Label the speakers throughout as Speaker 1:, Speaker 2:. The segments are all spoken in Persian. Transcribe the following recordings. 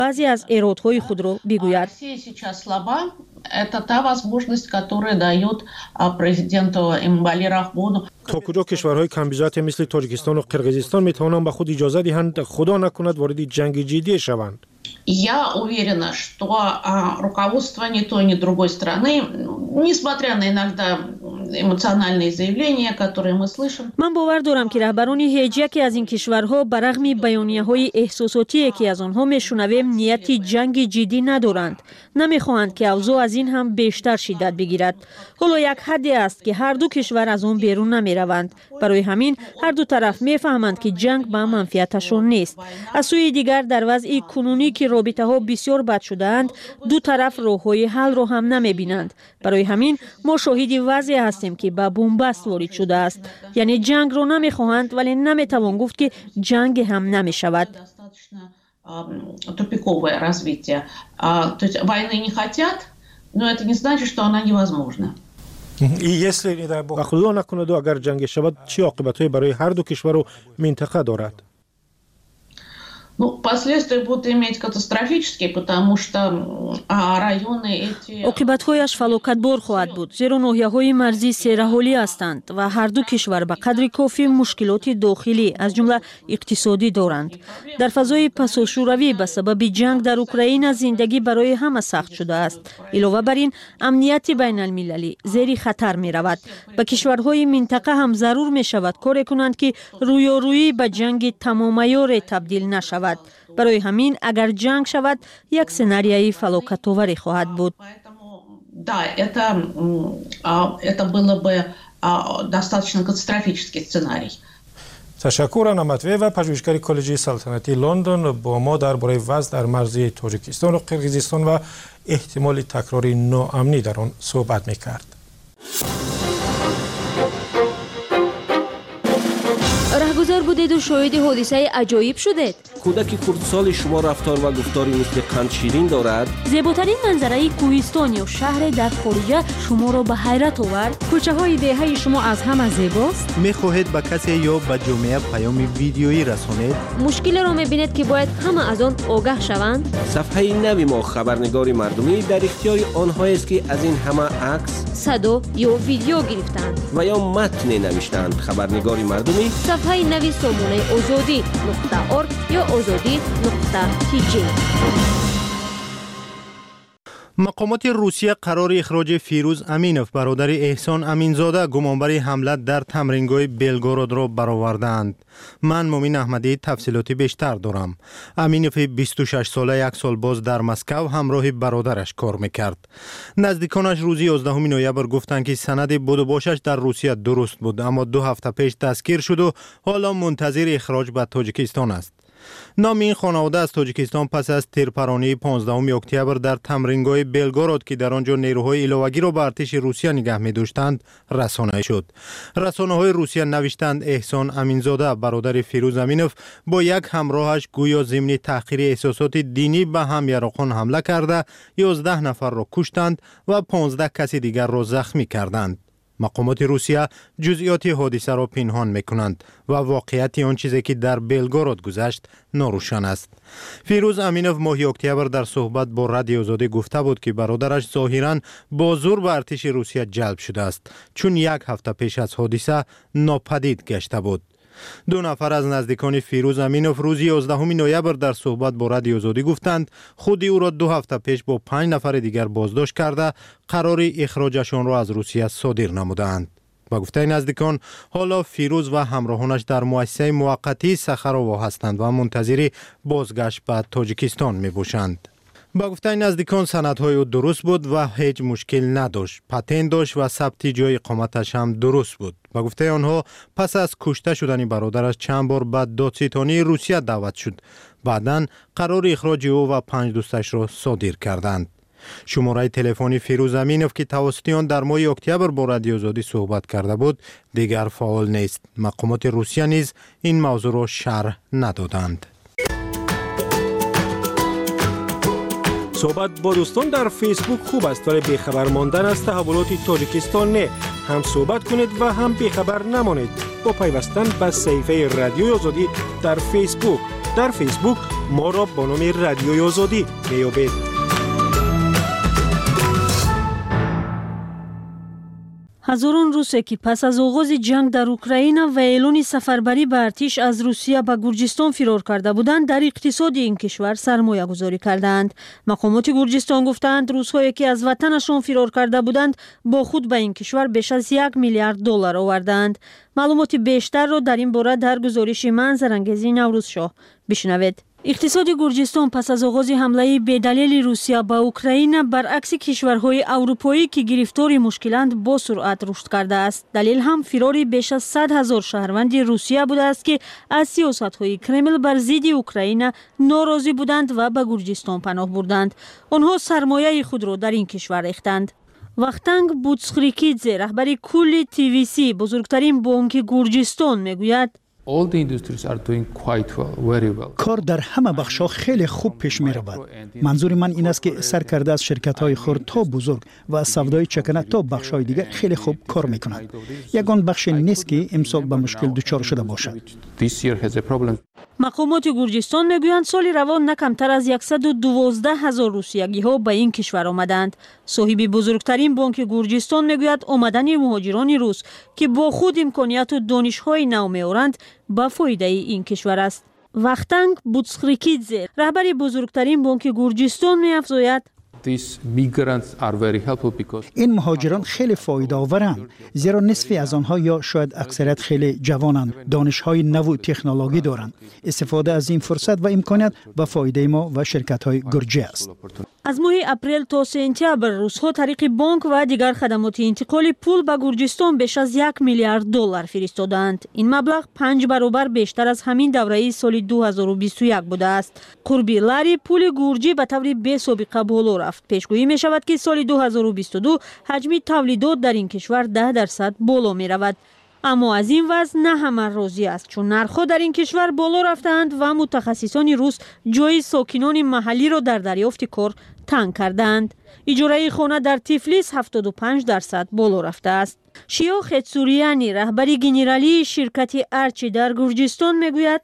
Speaker 1: بعضی از ارادهای خود را بگوید.
Speaker 2: Это та возможность, которая дает президенту Эмомали Рахмону.
Speaker 3: تا کجا کشورهای کمبیزات مثل تاجیکستان و قرقیزستان میتوانند به خود اجازه دهند خدا نکند وارد جنگ جدی شوند؟
Speaker 2: Я уверена, что руководство ни той, ни другой страны, несмотря на иногда эмоциональные заявления, которые мы слышим.
Speaker 1: من باور دارم که رهبران هیچ یکی از این کشورها برغم بیانیه‌های احساساتی که از آنها میشنویم نیت جنگ جدی ندارند. نمیخواهند که اوضاع از این هم بیشتر شدت بگیرد. حالا یک حدی است که هر دو کشور از آن بیرون نمیروند. برای همین هر دو طرف میفهمند که جنگ به منفعتشان نیست. از سوی دیگر در وضع کنونی که رابطه ها بسیار بد شده‌اند، دو طرف راه‌های حل را هم نمی‌بینند. برای همین ما شاهد وضعی هستیم که به بنبست وارد شده است. یعنی جنگ را نمی‌خواهند ولی نمی‌توان گفت که جنگ هم نمی‌شود.
Speaker 2: Тупиковое развитие. То есть войны не хотят, но это не значит, что она невозможна.
Speaker 3: خدا نکند اگر جنگ شود چه عاقبت‌هایی برای هر دو کشور و منطقه دارد؟
Speaker 2: Последствия будут иметь катастрофические, потому что районы эти...
Speaker 1: عاقبت‌هایش فلاکتبار خواهد بود، زیرا ناحیه‌های مرزی سیرحالی هستند و هر دو کشور به قدر کافی مشکلات داخلی از جمله اقتصادی دارند. در فضای پساشوروی به سبب جنگ در اوکراین زندگی برای همه سخت شده است. علاوه بر این امنیت بین المللی زیر خطر می رود. به کشورهای منطقه هم ضرور می شود کاری کنند که رویارویی به جنگ تمام عیار تبدیل نشود. برای همین اگر جنگ شود یک سناریوی فلاکت‌آور خواهد بود.
Speaker 2: Да, это было бы достаточно катастрофический сценарий.
Speaker 3: تشکر نمتوی و پژوهشگر کالج سلطنتی لندن با ما درباره وضع در مرزی تاجیکستان و قرقیزستان و احتمال تکرار ناامنی در آن صحبت می‌کرد.
Speaker 4: رهگذر بودید و شاهد حادثه عجایب شدید.
Speaker 5: کودک خردسال شما رفتار و گفتاری مثل قند شیرین دارد.
Speaker 1: زیباترین منظره کوهستان یا شهر در خارج شما را به حیرت آورد.
Speaker 6: کوچه های دهه شما از همه زیباست.
Speaker 7: میخواهید به کسی یا به جامعه پیام ویدیویی رسانید؟
Speaker 4: مشکل را میبینید که باید همه از آن آگاه شوند.
Speaker 5: صفحه نوی ما خبرنگار مردمی در اختیار آنهایی است که از این همه عکس،
Speaker 4: صدا یا ویدیو گرفتند
Speaker 5: و یا متن نوشتند. خبرنگار مردمی
Speaker 4: صفحه نوی سامانه azadi.org یا azadi.tg.
Speaker 7: مقامات روسیه قرار اخراج فیروز امینوف برادر احسان امینزاده گمانبر حمله در تمرینگاه بلگراد را برآوردند. من مومن احمدی تفصیلاتی بیشتر دارم. امینوف 26 ساله یک سال باز در مسکو همراه برادرش کار میکرد. نزدیکانش روز 11 نوامبر گفتند که سند بودوباشش در روسیه درست بود، اما 2 هفته پیش دستگیر شد و حالا منتظر اخراج به تاجیکستان است. نام این خانواده از تاجیکستان پس از تیرپرانی 15 اکتبر در تمرینگاه بلگراد که در آنجا نیروهای ایلوگی را به ارتش روسیه نگه می‌داشتند رسانه شد. رسانه‌های روسیه نوشتند احسان امینزاده برادر فیروز امینوف با یک همراهش گویا ضمن تحقیر احساسات دینی به هم یراقان حمله کرده 11 نفر را کشتند و 15 کسی دیگر را زخمی کردند. مقامات روسیه جزئیات حادثه را پنهان میکنند و واقعیت آن چیزی که در بلگراد گذشت ناروشن است. فیروز امینوف ماه اکتبر در صحبت با رادیو آزادی گفته بود که برادرش ظاهراً با زور به ارتش روسیه جلب شده است، چون 1 هفته پیش از حادثه ناپدید گشته بود. 2 نفر از نزدیکان فیروز امینوف روز 11 نوامبر در صحبت با رادیو آزادی گفتند خود او را 2 هفته پیش با 5 نفر دیگر بازداشت کرده قرار اخراجشان را از روسیه صادر نمودند. با گفته نزدیکان حالا فیروز و همراهانش در مؤسسه موقتی سخراوا هستند و منتظر بازگشت به تاجیکستان می باشند. با گفته نزدیکان سندهای او درست بود و هیچ مشکل نداشت. پتنت داشت و ثبت جای اقامتش هم درست بود. با گفته آنها پس از کشته شدن برادرش چند بار به دادستانی روسیه دعوت شد. بعداً قرار اخراج او و 5 دوستش را صادر کردند. شماره تلفنی فیروز امینوف که توسط آن در ماه اکتبر با رادیو آزادی صحبت کرده بود دیگر فعال نیست. مقامات روسیه نیز این موضوع را شرح ندادند.
Speaker 3: صحبت با دوستان در فیسبوک خوب است ولی بیخبر ماندن از تحولات تاجیکستان نه. هم صحبت کنید و هم بیخبر نمانید با پیوستن به صفحه رادیو آزادی در فیسبوک. در فیسبوک ما را با نام رادیوی آزادی میابید.
Speaker 1: هزاران روسه که پس از آغاز جنگ در اوکراین و اعلان سفربری به ارتش از روسیه به گرجستان فرار کرده بودند، در اقتصاد این کشور سرمایه گذاری کردند. مقامات گرجستان گفتند روس‌هایی که از وطنشان فرار کرده بودند با خود به این کشور بیش از 1 میلیارد دلار آوردند. معلومات بیشتر را در این باره در گزارش منظرانگیز نوروز شاه بشنوید. اقتصاد گرجستان پس از آغاز حمله بی‌دلیل روسیه به اوکراین برعکس کشورهای اروپایی که گرفتار مشکلند با سرعت رشد کرده است. دلیل هم فرار بیش از 100,000 شهروند روسیه بوده است که از سیاست‌های کرمل بر ضد اوکراین ناراضی بودند و به گرجستان پناه بردند. آنها سرمایه خود را در این کشور ریختند. واختانگ بوتسخریکیدزه رهبر کل TVC بزرگترین بانک گرجستان میگوید
Speaker 8: کار در همه بخش‌ها خیلی خوب پیش می رود. منظور من این است که سرکرده از شرکت‌های خرد تا بزرگ و از سودای چکنه تا بخش‌های دیگر خیلی خوب کار می‌کنند. یگان بخش نیست که امسال به مشکل دچار شده باشد.
Speaker 1: مقامات گرجستان میگویند سال روان نه کمتر از 112,000 روسیگی‌ها به این کشور آمدند. صاحب بزرگترین بانک گرجستان میگوید آمدن مهاجران روس که با خود امکانیت و دانش‌های نو می‌آورند به فایده این کشور است. واختانگ بوتسخریکیدزه رهبر بزرگترین بانک گرجستان می‌افزاید
Speaker 8: این مهاجران خیلی فایده آورند، زیرا نصفی از آنها یا شاید اکثریت خیلی جوانند، دانش‌های نو و تکنولوژی دارند. استفاده از این فرصت و امکانات به فایده ما و شرکت‌های گرجی است.
Speaker 1: از ماه اپریل تا سپتامبر روس‌ها طریق بانک و دیگر خدمات انتقال پول به گرجستان بیش از 1 میلیارد دلار فرستادند. این مبلغ 5 برابر بیشتر از همین دوره سال 2021 بوده است. قربی لاری پول گرجی به طور بی‌سابقه بالا رفت. پیشگویی می شود که سال 2022 حجم تولیدات در این کشور 10% بالا می رود. اما از این وضع نه همه راضی است، چون نرخ‌ها در این کشور بالا رفتند و متخصصان روس جای ساکنان محلی را در دریافت کار تنگ کردند. اجاره خانه در تیفلیس 75% بالا رفته است. شیو خیتسوریانی رهبر گنرالی شرکت ارچی در گرجستان میگوید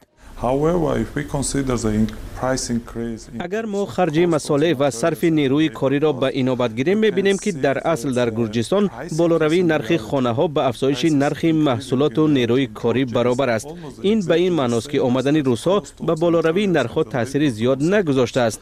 Speaker 5: اگر ما خرج مصالح و صرف نیروی کاری را به اینابت گیریم می‌بینیم که در اصل در گرجستان بالاروی نرخ خانه‌ها به افزایش نرخ محصولات و نیروی کاری برابر است. این به این معنی است که آمدن روس‌ها به بالاروی نرخ‌ها تاثیر زیاد نگذاشته است.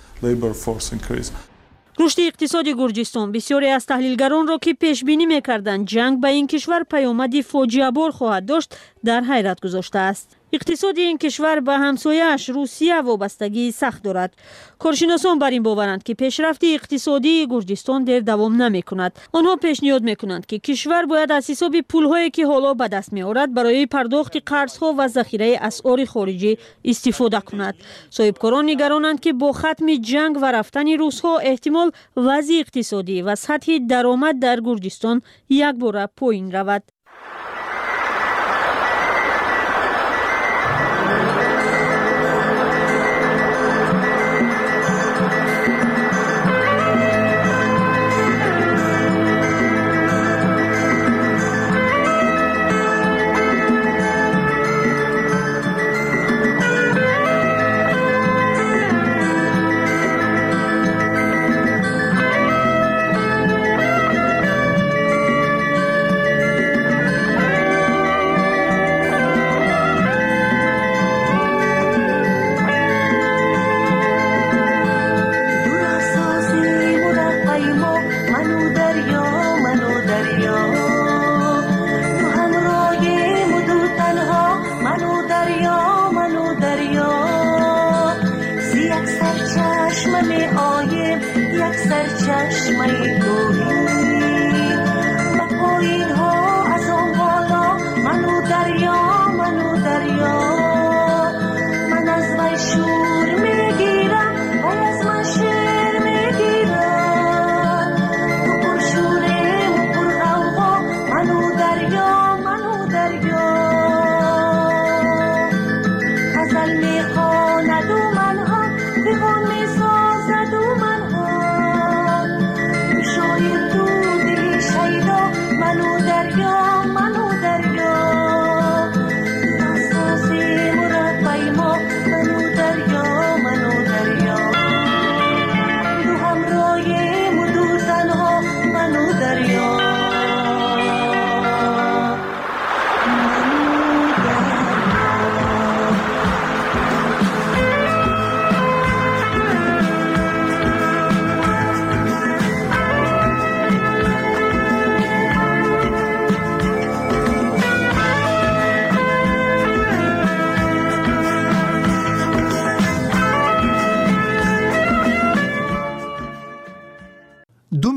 Speaker 1: رشد اقتصاد گرجستان بسیاری از تحلیلگران را که پیش بینی می‌کردند جنگ به این کشور پیامدی فاجعه بار خواهد داشت در حیرت گذاشته است. اقتصاد این کشور به همسایه‌اش روسیه وابستگی سخت دارد. کارشناسان بر این باورند که پیشرفت اقتصادی گرجستان در دوام نمی‌کند. آنها پیشنهاد می‌کنند که کشور باید از حساب پول‌هایی که حالا به دست می‌آورد برای پرداخت قرض‌ها و ذخیره اسعار خارجی استفاده کند. صاحبکاران نگرانند که با ختم جنگ و رفتن روس‌ها احتمال وضع اقتصادی و سطح درآمد در گرجستان یک باره پایین رود.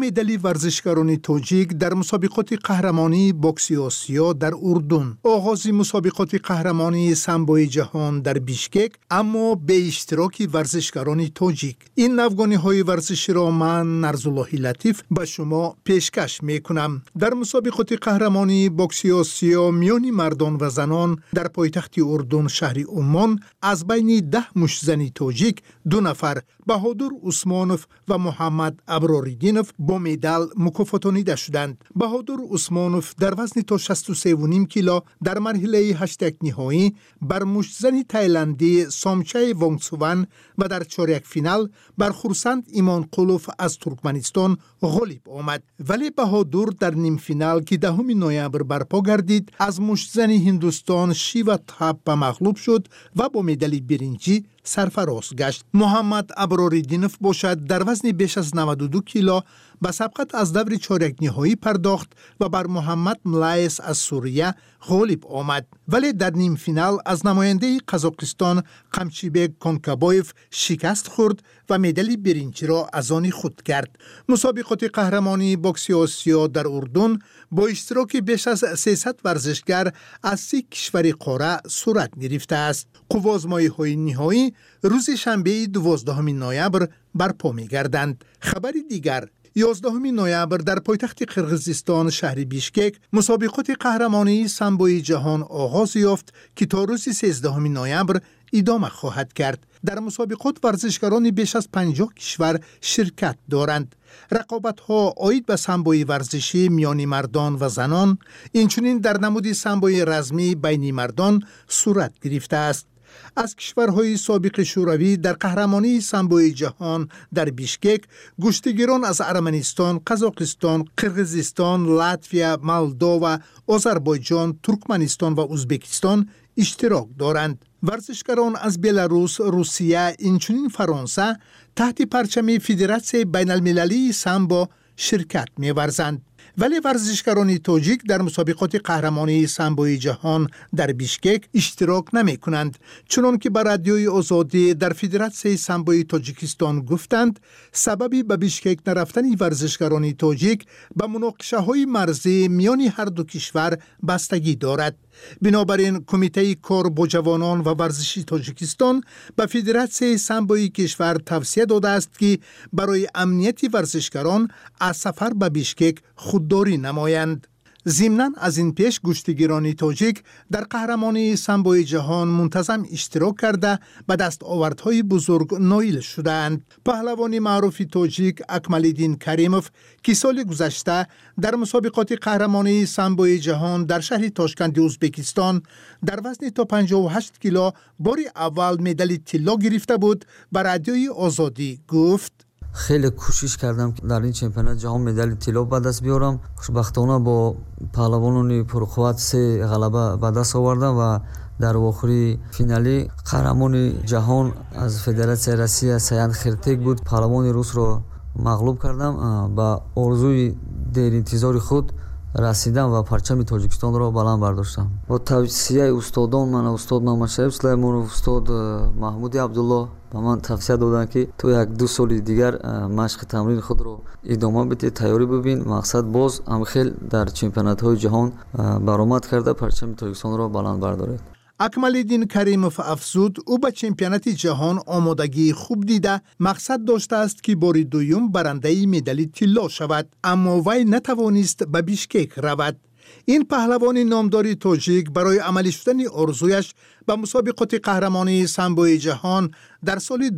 Speaker 9: مدال ورزشکاران تاجیک در مسابقات قهرمانی بوکس آسیا در اردن. آغاز مسابقات قهرمانی سامبوی جهان در بیشکک اما به اشتراک ورزشکاران تاجیک. این نوگانی‌های ورزشی را من نرزالله لطیف به شما پیشکش میکنم. در مسابقات قهرمانی بوکس آسیا میان مردان و زنان در پایتخت اردن شهر عمان از بین 10 مشتزن تاجیک 2 نفر بهادر عثمانوف و محمد ابراریدینوف با مدال مکافاتانیده شدند. بهادر عثمانوف در وزن تا 63.5 کیلو در مرحله 8 نهایی بر مشتزن تایلندی سامچای وانگسوان و در چهارک فینال بر خورسند ایمان قولوف از ترکمنستان غالب آمد. ولی بهادر در نیم فینال که 10 نوامبر برپا گردید از مشتزن هندوستان شیوا تاپ مغلوب شد و با مدال برنجی سرفراز گشت. محمد ابراریدینوف باشد در وزن بیش از 92 کیلو به سبقت از دور چهارک نهایی پرداخت و بر محمد ملایس از سوریه غالب آمد. ولی در نیم فینال از نماینده قزاقستان قمچیبک کونکابویف شکست خورد و مدال برنجی را از آن خود کرد. مسابقات قهرمانی بوکس آسیا در اردن با اشتراک بیش از 300 ورزشگر از 30 کشور قاره صورت گرفته است. قوازمایی‌های نهایی روز شنبه 12 نوامبر برپا می‌گردند. خبر دیگر 11 نوامبر در پایتخت قرقیزستان شهر بیشکک مسابقات قهرمانی سامبوی جهان آغاز یافت که تا روز 13 نوامبر ادامه خواهد کرد. در مسابقات ورزشکاران بیش از 50 کشور شرکت دارند. رقابت‌ها عاید به سامبوی ورزشی میان مردان و زنان، اینچنین در نمود سامبوی رزمی بین مردان صورت گرفته است. از کشورهای سابق شوروی در قهرمانی سامبوی جهان در بیشکک گشتگیران از ارمنستان، قزاقستان، قرقیزستان، لاتویا، مولداوا، آذربایجان، ترکمنستان و ازبکستان اشتراک دارند. ورزشکاران از بلاروس، روسیه، اینچنین فرانسه تحت پرچم فدراسیون بین المللی سامبو شرکت می‌ورزند. ولی ورزشکاران تاجیک در مسابقات قهرمانی سامبوی جهان در بیشکک اشتراک نمی کنند، چون که بر رادیوی آزادی در فدراسیون سامبوی تاجیکستان گفتند سببی به بیشکک نرفتن ورزشکاران تاجیک به مناقشه های مرزی میان هر دو کشور بستگی دارد. بنابراین کمیته کار با جوانان و ورزشی تاجیکستان به فدراسیون سامبوی کشور توصیه داده است که برای امنیت ورزشکاران از سفر به بیشکک خودداری نمایند. ضمناً از این پیش گشتگیران تاجیک در قهرمانی سامبوی جهان منتظم اشتراک کرده به دستاوردهای بزرگ نائل شدند. پهلوان معروف تاجیک اکمالدین کریموف که سال گذشته در مسابقات قهرمانی سامبوی جهان در شهر تاشکند ازبکستان در وزن تا 58 کیلو بار اول مدال طلا گرفته بود، به رادیوی آزادی گفت
Speaker 10: خیلی کوشش کردم در این چمپیونات جهان مدال طلا به دست بیارم. خوشبختانه با پهلوانان پرقوت 3 غلبه به دست آوردم و در آخری فینالی قهرمان جهان از فدراسیون روسیه سیان خرتک بود. پهلوان روس را مغلوب کردم. با آرزوی دیر انتظار خود رسیدم و پرچم تاجیکستان را بلند برداشتم. با توصیه استادان من، استاد محمد شریف سلیمانов، استاد محمود عبدالله به من توصیه دادن که تو 1-2 سال دیگر مشق تمرین خود رو ادامه بده، تیاری ببین. مقصد باز هم خیلی در چمپیونات های جهان برآمد کرده پرچم تاجیکستان را بلند بردارد.
Speaker 9: اکمالدین کریموف افزود او به چمپیونات جهان آمادگی خوب دیده مقصد داشته است که بار دوم برنده مدال طلا شود، اما وی نتوانست به بیشکک رود. این پهلوان نامدار تاجیک برای عملی شدن آرزویش به مسابقات قهرمانی سامبوی جهان در سال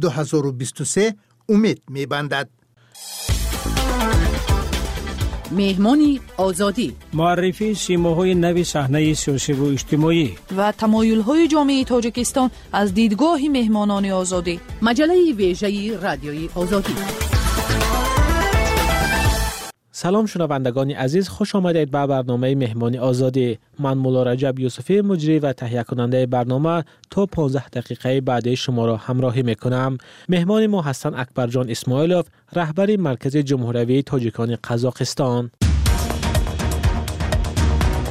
Speaker 9: 2023 امید می‌بندد.
Speaker 6: مهمانی آزادی،
Speaker 11: معرفی سیماهای نو صحنه سیاسی و اجتماعی
Speaker 6: و تمایل‌های جامعه تاجیکستان از دیدگاه مهمانان آزادی. مجله ویژه رادیوی آزادی.
Speaker 11: سلام شنوندگان عزیز، خوش آمدید به برنامه مهمانی آزادی. من مولا رجب یوسفی مجری و تهیه کننده برنامه تا 15 دقیقه بعد شما را همراهی میکنم. مهمان ما هستند اکبرجان اسماعیلوف، رهبر مرکز جمهوری تاجیکان قزاقستان.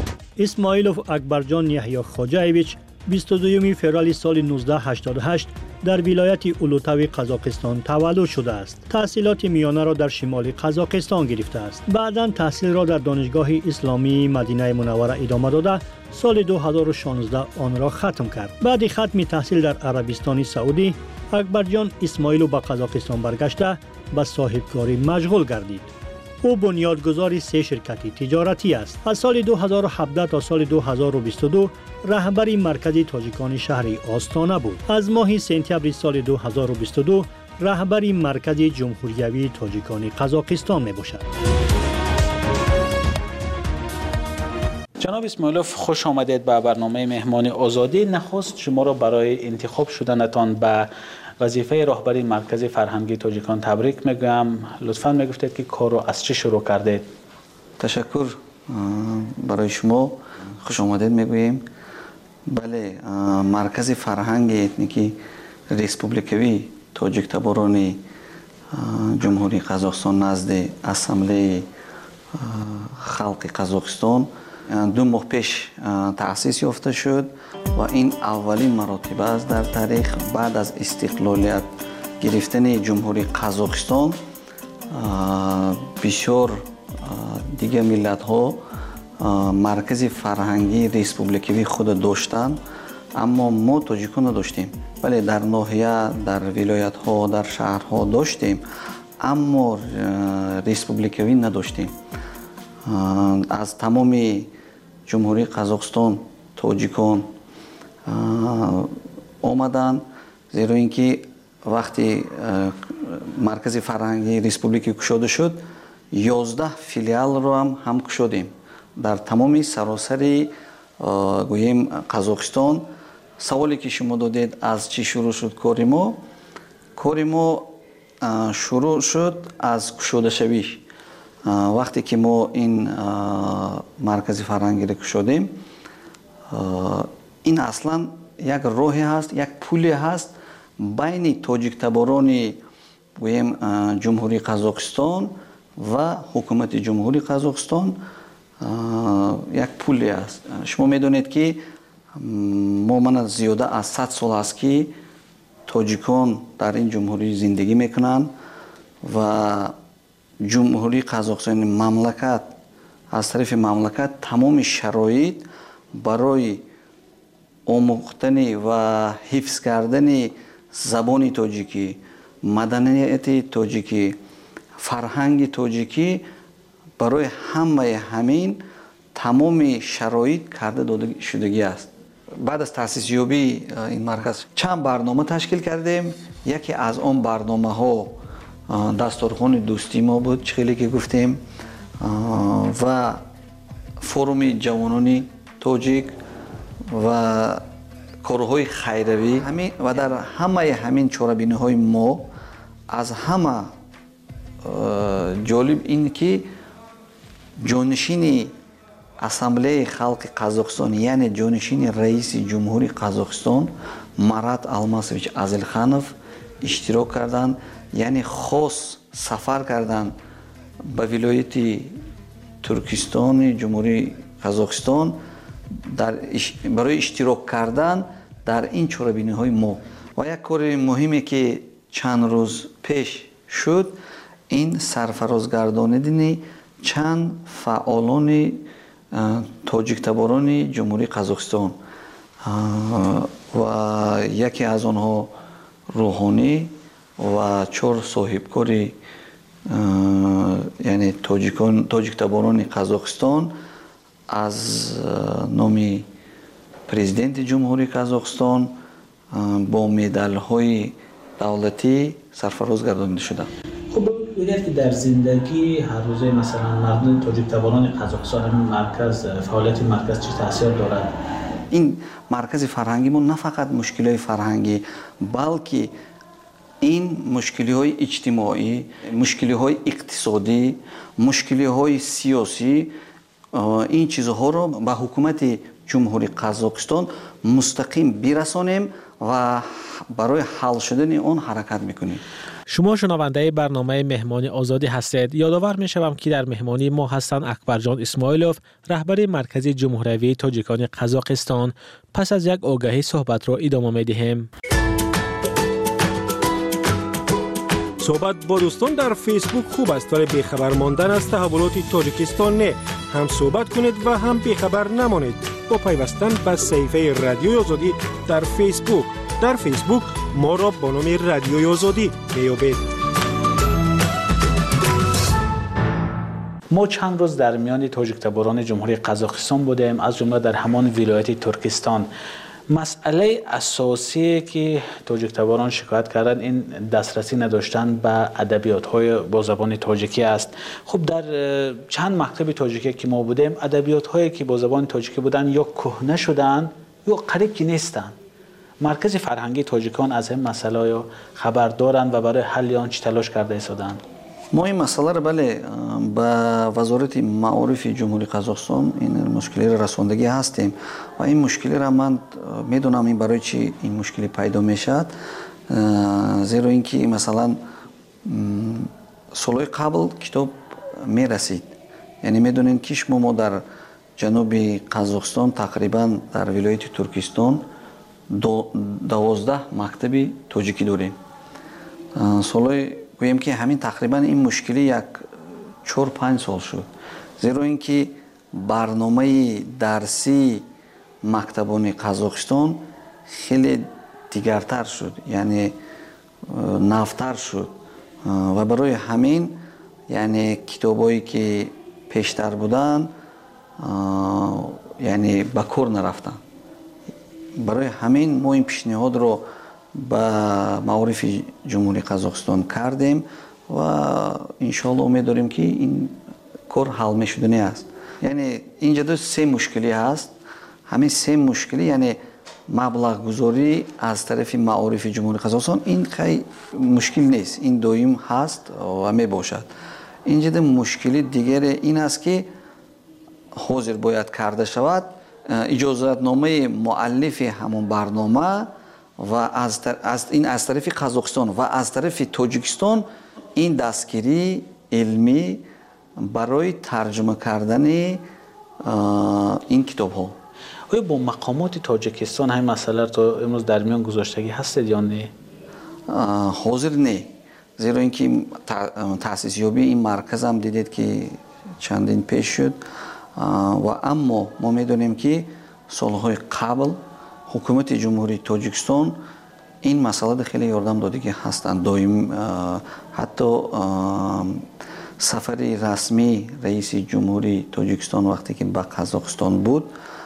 Speaker 12: اسماعیلوف اکبرجان یحیی خواجه‌ایویچ 22 فوریه سال 1988
Speaker 8: در ولایت اولوتاوی قزاقستان تولد شده است. تحصیلات میانه را در شمال قزاقستان گرفته است. بعداً تحصیل را در دانشگاه اسلامی مدینه منوره ادامه داده سال 2016 آن را ختم کرد. بعد ختم تحصیل در عربستان سعودی، اکبرجان اسماعیلو به قزاقستان برگشته به صاحبکاری مشغول گردید. او بنیادگذار 3 شرکت تجارتی است. از سال 2017 تا سال 2022 رهبر مرکز تاجیکان شهر آستانه بود. از ماه سپتامبر سال 2022 رهبر مرکز جمهوریوی تاجیکان قزاقستان می باشد.
Speaker 11: جناب اسماعیلوف، خوش آمدید به برنامه مهمان آزادی. نخست شما را برای انتخاب شدنتان به وظیفه رهبری مرکز فرهنگی تاجیکان تبریک میگم. لطفاً میگفتید که کار رو از چه شروع کردید؟
Speaker 12: تشکر برای شما، خوش آمدید میگوییم. بله، مرکز فرهنگ اتنیکی ریسپوبلیکوی تاجیک تباران جمهوری قزاقستان نزد اسامبله خلق قزاقستان 2 ماه پیش تأسیس یافته شد و این اولین مراتب است در تاریخ بعد از استقلالیت گرفتن جمهوری قزاقستان. بسیار دیگر ملت ها مرکز فرهنگی ریسپوبلیکوی خود داشتند، اما ما تاجیکان نداشتیم. ولی در ناحیه، در ولایت ها، در شهرها داشتیم، اما ریسپوبلیکوی نداشتیم. از تمام جمهوری قزاقستان تاجیکان آمدن، زیرا اینکه وقتی مرکز فرهنگی ریسپوبلیکی گشوده شد 11 فیلیال رو هم گشودیم در تمام سراسر گوییم قزاقستان. سوالی که شما دادید از چی شروع شد کاری ما؟ کاری ما شروع شد از گشوده شویش. وقتی که ما این مرکز فرهنگی را گشودیم، این اصلا یک راهی هست، یک پلی هست بین تاجیک تباران گوییم جمهوری قزاقستان و حکومت جمهوری قزاقستان. یک پلی است. شما میدونید که من زیاده از 100 سال است که تاجیکان در این جمهوری زندگی میکنند و جمهوری قزاقستان مملکت از طرف مملکت تمام شرایط برای آموختن و حفظ کردن زبان تاجیکی، مدنیت تاجیکی، فرهنگ تاجیکی، برای همه همین تمام شرایط کرده داده شدگی است. بعد از تأسیس یابی این مرکز چند برنامه تشکیل کردیم. یکی از آن برنامه ها دستورخوان دوستی ما بود، چخیلی که گفتیم، و فروم جوانان تاجیک و کارهای خیروی و در همه همین چاره‌بینی های ما از همه جالب این که جانشین اسامبله خلق قزاقستان، یعنی جانشین رئیس جمهوری قزاقستان مرات الماسویچ ازلخانوف اشتراک کردند، یعنی خاص سفر کردند به ولایت ترکستان جمهوری قزاقستان برای اشتراک کردن در این چاره‌بینی های ما. و یک کار مهمی که چند روز پیش شد، این سرفراز گردانیدن چند فعالان تاجیک تباران جمهوری قزاقستان و یکی از آنها روحانی و 4 صاحبکاری یعنی تاجیک تباران قزاقستان از نام پرزیدنت جمهوری قزاقستان با مدال های دولتی سرفراز گردانیده شده.
Speaker 11: خب بگویید که در زندگی هر روزه مثلا مردم تاجیک تباران قزاقستان این مرکز، فعالیت مرکز چه تاثیر دارد؟
Speaker 12: این مرکز فرهنگی ما نه فقط مشکلات فرهنگی، بلکه این مشکلات اجتماعی، مشکلات اقتصادی، مشکلات سیاسی، این چیزها را به حکومت جمهوری قزاقستان مستقیم برسانیم و برای حل شدن آن حرکت میکنیم.
Speaker 11: شما شنونده برنامه مهمان آزادی هستید. یادآور میشوم که در مهمانی ما هستند اکبرجان اسماعیلوف، رهبر مرکز جمهوریوی تاجیکان قزاقستان. پس از یک آگهی صحبت را ادامه میدهیم.
Speaker 3: صحبت با دوستان در فیسبوک خوب است ولی بیخبر ماندن از تحولات تاجیکستان نه. هم صحبت کنید و هم بیخبر نمانید با پیوستن به صفحه رادیوی آزادی در فیسبوک. در فیسبوک ما را با نام رادیوی آزادی میابید.
Speaker 13: ما چند روز در میان تاجیک‌تباران جمهوری قزاقستان بودیم، از جمله در همان ولایت ترکستان. مسئله اساسی که تاجیک‌تباران شکایت کردن این دسترسی نداشتن به ادبیات‌های با زبان تاجیکی است. خب در چند مکتب تاجیکی که ما بودیم، ادبیات‌هایی که با زبان تاجیکی بودن یا کهنه شدن یا قریب که نیستن. مرکز فرهنگی تاجیکان از این مسئله یا خبر دارند و برای حل آن چه تلاش کرده ایستادند؟
Speaker 12: ما این مسئله را بله با وزارت معارف جمهوری قزاقستان این مشکلی را رساندگی هستیم و این مشکلی را من میدونم این برای چی این مشکلی پیدا میشد، زیرا اینکه مثلا سالهای قبل کتاب میرسید، یعنی میدونین که ما در جنوب قزاقستان تقریبا در ولایت ترکستان 12 مکتب تاجیکی داریم. سالهای گویم که همین تقریبا این مشکلی یک 4-5 سال شد، زیرا اینکه برنامه درسی مکتبان قزاقستان خیلی دیگرتر شد، یعنی نوتر شد و برای همین یعنی کتابایی که پیشتر بودن یعنی به کار نرفتن. برای همین ما این پیشنهاد رو با معارف جمهوری قزاقستان کردیم و انشالله امید داریم که این کار حل میشدنی است. یعنی اینجا سه مشکلی هست. همین سه مشکلی یعنی مبلغ گذاری از طرف معارف جمهوری قزاقستان این خیلی مشکل نیست، این دویم هست و می باشد. اینجا مشکلی دیگر این است که حاضر باید کرده شود اجازتنامه مؤلف همون برنامه و از طرف قزاقستان و از طرف تاجیکستان این دستگیری علمی برای ترجمه کردن این کتاب ها.
Speaker 13: آیا با مقامات تاجیکستان همین مسئله تا امروز در میان گذاشتگی هستید یا نه؟
Speaker 12: حاضر نه، زیرا اینکه تأسیس یابی این مرکز هم دیدید که چندین پیش شد و اما ما میدونیم که سالهای قبل حکومت جمهوری تاجیکستان این مسئله خیلی یاردم دادگی هستند. دائم حتی سفر رسمی رئیس جمهوری تاجیکستان وقتی که به قزاقستان بود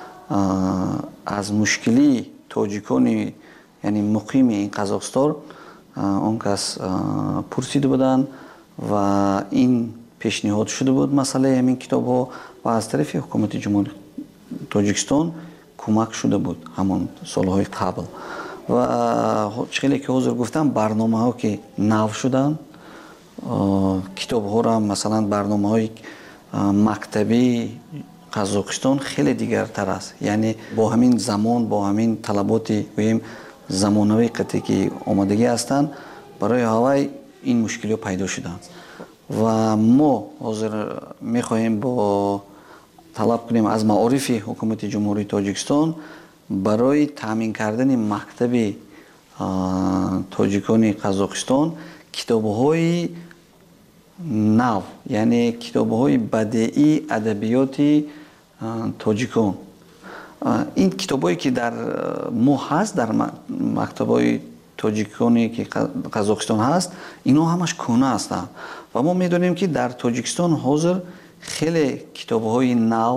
Speaker 12: از مشکلی تاجیکان یعنی مقیم این قزاقستان اون کس پرسیده بودن و این پیشنهاد شده بود مسئله همین کتاب ها و از طرف حکومت جمهوری تاجیکستان کمک شده بود همون سالهای قبل و خیلی که حضور گفتم برنامه ها که نو شدن کتاب ها را مثلا برنامه های مکتبی قزاقستان خیلی دیگرتر است، یعنی با همین زمان با همین طلبات گوییم زمانوی قطعی که آمادگی هستند برای هوای این مشکلی پیدا شدن و ما حاضر میخواهیم با طلب کنیم از معارف حکومت جمهوری تاجیکستان برای تامین کردن مکتب تاجیکان قزاقستان کتاب‌های نو، یعنی کتاب‌های بدیعی ادبیات تاجیکان. این کتابایی که در ما هست در مکتب‌های تاجیکانی که قزاقستان هست اینا همش کهنه هستند و ما میدونیم که در تاجیکستان حاضر خیلی کتاب‌های نو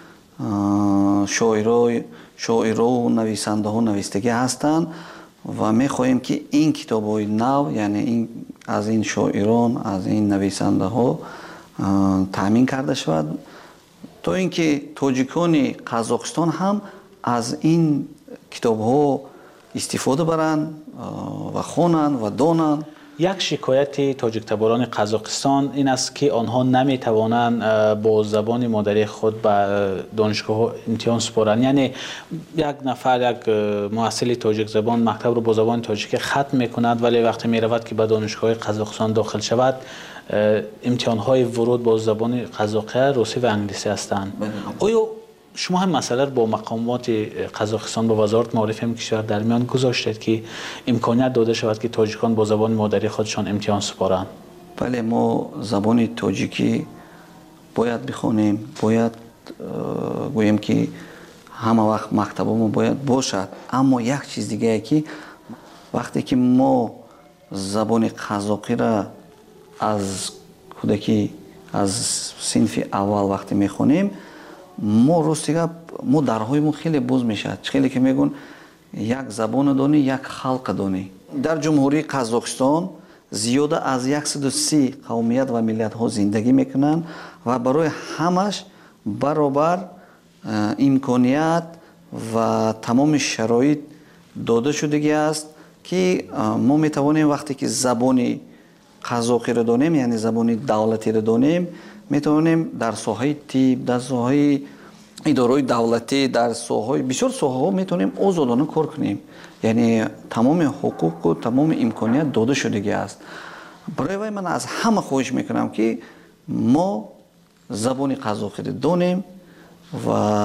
Speaker 12: شاعرها و نویسنده ها نویستگی هستند و میخواهیم که این کتاب‌های نو یعنی این از این شاعران از این نویسنده ها تامین کرده شود تا اینکه تاجیکان قزاقستان هم از این کتاب‌ها استفاده برند و خوانند و دانند.
Speaker 13: یک شکایت تاجیک‌تباران قزاقستان این است که آنها نمیتوانند با زبان مادری خود به دانشگاه امتحان سپارند، یعنی یک نفر یک محصل تاجیک زبان مکتب رو با زبان تاجیکی ختم میکند ولی وقتی میرود که به دانشگاه قزاقستان داخل شود امتحان‌های ورود با زبان قزاقی، روسی و انگلیسی هستند. آیا شما هم مسئله با مقامات قزاقستان با وزارت معارف کشور در میان گذاشتید که امکانیت داده شود که تاجیکان با زبان مادری خودشان امتحان سپارند؟
Speaker 12: بله، ما زبان تاجیکی باید بخونیم، باید گوییم که همه وقت مکتبمون باید باشد. اما یک چیز دیگه که وقتی که ما زبان قزاقی را از کودکی از صنف اول وقتی میخونیم، ما راستیگه ما درهایمون خیلی باز میشد. خیلی که میگن یک زبان دانی، یک خلق دانی. در جمهوری قزاقستان زیاده از 130 قومیت و ملت ها زندگی میکنن و برای همش برابر امکانیت و تمام شرایط داده شدگی است که ما میتوانیم وقتی که زبان قزاقی را دانیم، یعنی زبان دولتی را دانیم، میتوانیم در ساحه طب، در ساحه ادارای دولتی، در ساحه بسیار ساحه ها میتونیم آزادانه کار کنیم. یعنی تمام حقوق و تمام امکانیت داده شدگی است. برای وای من از همه خواهش میکنم که ما زبان قزاقی را دانیم و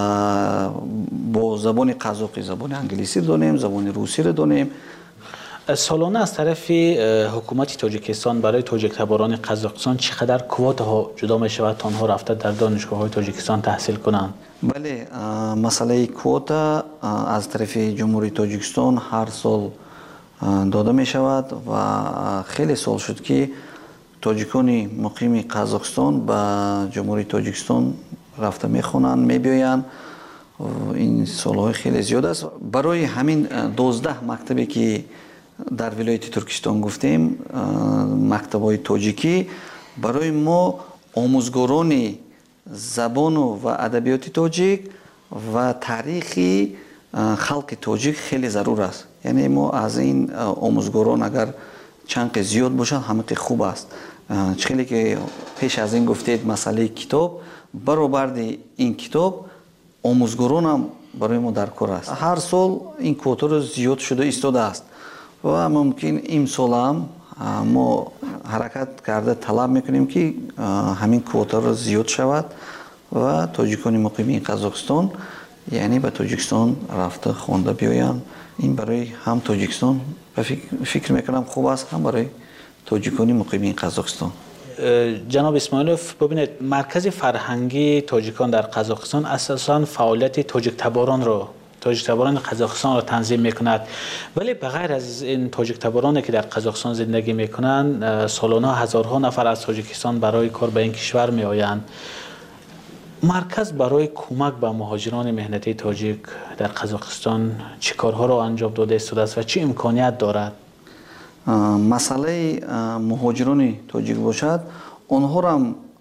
Speaker 12: با زبان قزاقی زبان انگلیسی را دانیم، زبان روسی را دانیم.
Speaker 13: سالانه از طرف حکومت تاجیکستان برای تاجیک تباران قزاقستان چقدر کوتا ها جدا می شود تا آنها رفته در دانشگاه های تاجیکستان تحصیل کنند؟
Speaker 12: بله، مسئله کوتا از طرف جمهوری تاجیکستان هر سال داده می شود و خیلی سال شد که تاجیکان مقیم قزاقستان به جمهوری تاجیکستان رفته می خوانند، می بیایند. این سالهای خیلی زیاد است. برای همین 12 مکتبی که در ولایت ترکستان گفتیم، مکتب‌های تاجیکی، برای ما آموزگاران زبان و ادبیات تاجیک و تاریخی خلق تاجیک خیلی ضرور است. یعنی ما از این آموزگاران اگر چند زیاد باشند همه خوب است. خیلی که پیش از این گفتید مسئله کتاب، برابر این کتاب آموزگاران هم برای ما در کار است. هر سال این کوتا رو زیاد شده ایستاده است و ممکن این سال هم ما حرکت کرده طلب میکنیم که همین کوتا رو زیاد شود و تاجیکان مقیم قزاقستان یعنی به تاجیکستان رفته خوانده بیایند. این برای هم تاجیکستان فکر میکنم خوب است، هم برای تاجیکان مقیم قزاقستان.
Speaker 13: جناب اسماعیلوف، ببینید مرکز فرهنگی تاجیکان در قزاقستان اساساً فعالیت تاجیک تباران قزاقستان را تنظیم میکند، ولی بغیر از این تاجیک تبارانی که در قزاقستان زندگی میکنند، سالانه هزارها نفر از تاجیکستان برای کار به این کشور میآیند. مرکز برای کمک به مهاجران مهنتی تاجیک در قزاقستان چه کارها را انجام داده است و چه امکانیت دارد؟
Speaker 12: مسئله مهاجران تاجیک باشد، آنها را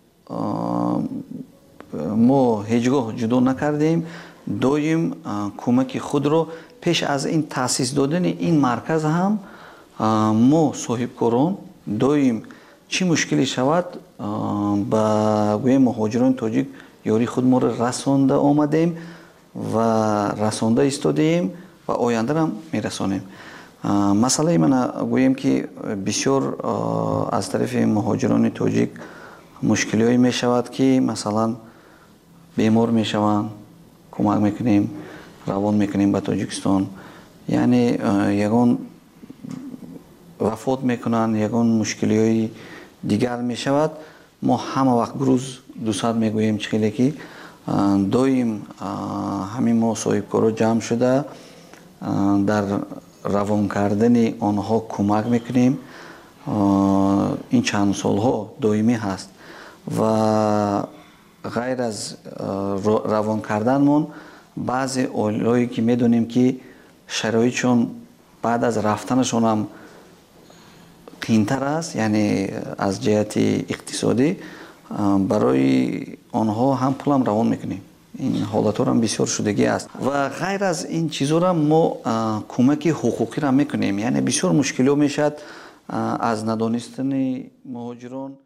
Speaker 12: ما هیچگاه جدا نکردیم. دویم کمک خود رو پیش از این تأسیس دادن این مرکز هم ما صاحبکاران دویم چی مشکلی شود با گوی مهاجران تاجیک یاری خود ما رو رسانده آمدیم و رسانده ایستادیم و آینده هم میرسانیم. مسئله من گویم که بسیار از طرف مهاجران تاجیک مشکلی هایی می شود که مثلا بیمار می شوند، کمک میکنیم، روان میکنیم به تاجیکستان، یعنی یگان وفات میکنن، یگان مشکلی های دیگر میشود. ما همه وقت گروز 200 میگوییم چخیلی که دویم همین ما صاحبکارا جمع شده در روان کردن آنها کمک میکنیم. این چند سالها دائمی هست و غیر از روان کردنمون بعضی اولایی که میدونیم که شرایطشون بعد از رفتنشون هم قینتر است، یعنی از جهت اقتصادی، برای آنها هم پولم روان میکنیم. این حالت هم بسیار شدگی است و غیر از این چیزا را ما کمک حقوقی را میکنیم. یعنی بسیار مشکلی میشد از ندانستن مهاجران